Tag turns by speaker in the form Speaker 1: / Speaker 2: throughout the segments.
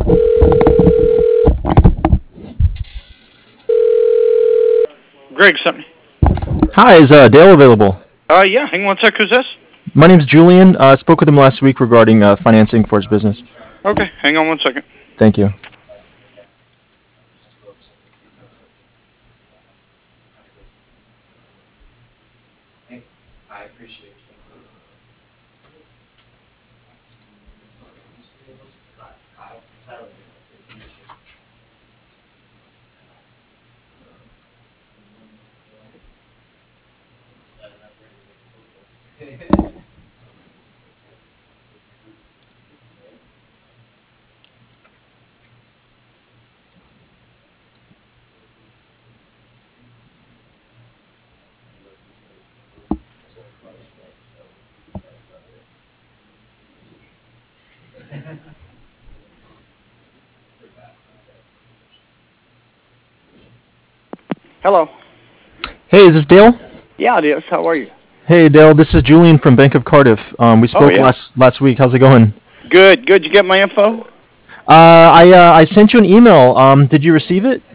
Speaker 1: Greg sent me.
Speaker 2: Hi, is Dale available?
Speaker 1: Yeah, hang on one sec. Who's this?
Speaker 2: My name's Julian. I spoke with him last week regarding financing for his business.
Speaker 1: Okay, hang on one second.
Speaker 2: Thank you.
Speaker 1: Hello.
Speaker 2: Hey, is this Dale?
Speaker 1: Yeah, it is. How are you?
Speaker 2: Hey, Dale. This is Julian from Bank of Cardiff. We spoke
Speaker 1: yeah.
Speaker 2: last week. How's it going?
Speaker 1: Good. Good. You get my info?
Speaker 2: I sent you an email. Did you receive it?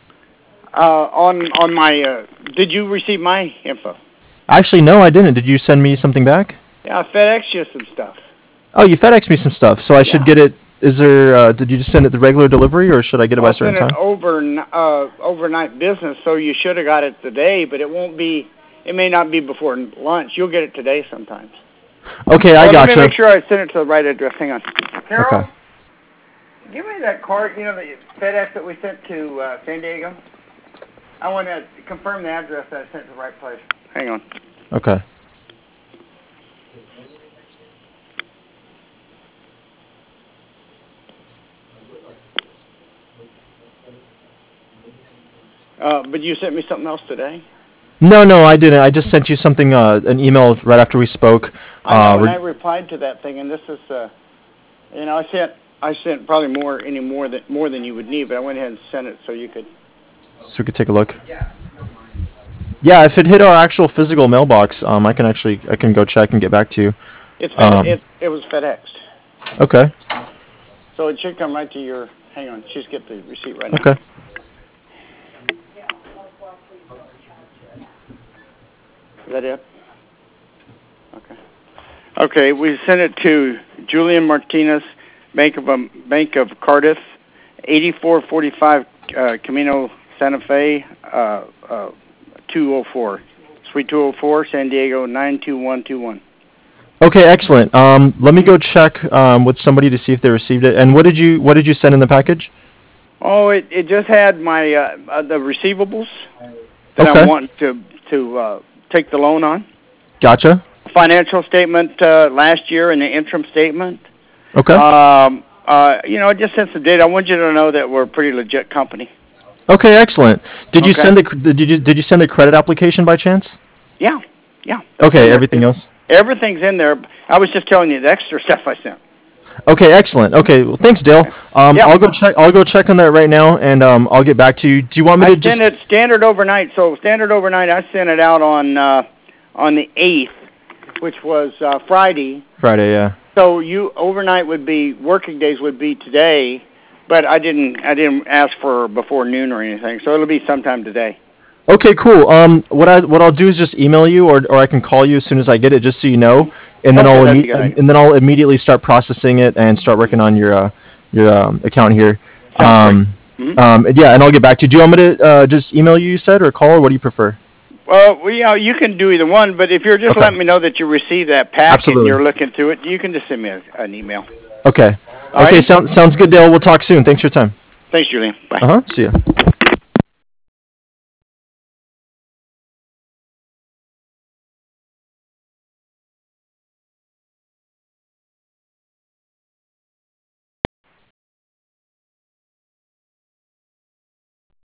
Speaker 1: On my. Did you receive my info?
Speaker 2: Actually, no, I didn't. Did you send me something back?
Speaker 1: Yeah, FedEx you some stuff.
Speaker 2: Oh, you FedEx me some stuff, so I should get it. Is there? Did you just send it the regular delivery, or should I get it by a certain time?
Speaker 1: I'll send it overnight business, so you should have got it today, but it won't be. It may not be before lunch. You'll get it today sometimes.
Speaker 2: Okay, I gotcha.
Speaker 1: Let me make sure I send it to the right address. Hang on. Carol,
Speaker 2: Okay.
Speaker 1: give me that card. You know the FedEx that we sent to San Diego. I want to confirm the address that I sent to the right place. Hang on.
Speaker 2: Okay.
Speaker 1: But you sent me something else today?
Speaker 2: No, I didn't. I just sent you something, an email right after we spoke.
Speaker 1: I know, and I replied to that thing, and this is, I sent probably more than you would need, but I went ahead and sent it so you could.
Speaker 2: So we could take a look. Yeah, if it hit our actual physical mailbox, I can go check and get back to you.
Speaker 1: It was FedEx.
Speaker 2: Okay.
Speaker 1: So it should come right to your. Hang on, just get the receipt right now.
Speaker 2: Okay.
Speaker 1: Is that it? Okay. Okay, we sent it to Julian Martinez, Bank of Cardiff, 8445 Camino Santa Fe, 204, Suite 204, San Diego 92121.
Speaker 2: Okay, excellent. Let me go check with somebody to see if they received it. And what did you send in the package?
Speaker 1: Oh, it just had my the receivables that I want to take the loan on.
Speaker 2: Gotcha.
Speaker 1: Financial statement last year and the interim statement.
Speaker 2: Okay.
Speaker 1: It just sent some data. I want you to know that we're a pretty legit company.
Speaker 2: Okay, excellent. Did you send did you send a credit application by chance?
Speaker 1: Yeah.
Speaker 2: Okay, everything else?
Speaker 1: Everything's in there. I was just telling you the extra stuff I sent.
Speaker 2: Okay, excellent. Okay, well, thanks, Dale. I'll go check on that right now, and I'll get back to you. Do you want me to just?
Speaker 1: I sent it standard overnight. So standard overnight, I sent it out on the 8th, which was Friday.
Speaker 2: Friday, yeah.
Speaker 1: So overnight would be working days would be today, but I didn't ask for before noon or anything. So it'll be sometime today.
Speaker 2: Okay, cool. What I'll do is just email you, or I can call you as soon as I get it, just so you know, and then I'll immediately start processing it and start working on your account here. Yeah, and I'll get back to you. Do you want me to just email you said, or call, or what do you prefer?
Speaker 1: Well, you can do either one, but if you're just letting me know that you received that packet and you're looking through it, you can just send me an email.
Speaker 2: Okay. Okay, sounds good, Dale. We'll talk soon. Thanks for your time.
Speaker 1: Thanks, Julian. Bye.
Speaker 2: See ya.